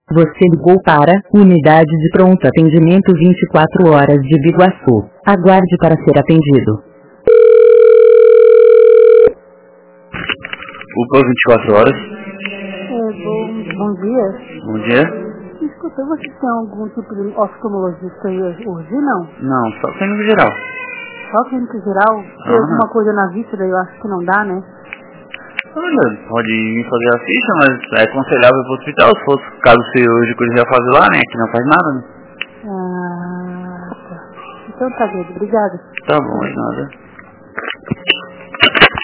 Você ligou para Unidade de Pronto Atendimento 24 horas de Biguaçu. Aguarde para ser atendido. UPA 24 horas. Bom dia. Bom dia. Escuta, você tem algum tipo de oftalmologista aí hoje, não? Não, só clínico geral. Só clínica geral? Tem alguma coisa na vista, daí eu acho que não dá, né? Olha, pode vir fazer a ficha, mas é aconselhável para o hospital. Se fosse caso cirúrgico, ele já faz lá, né? Aqui não faz nada, né? Tá. Então tá, Pedro. Obrigada. Tá bom, de nada.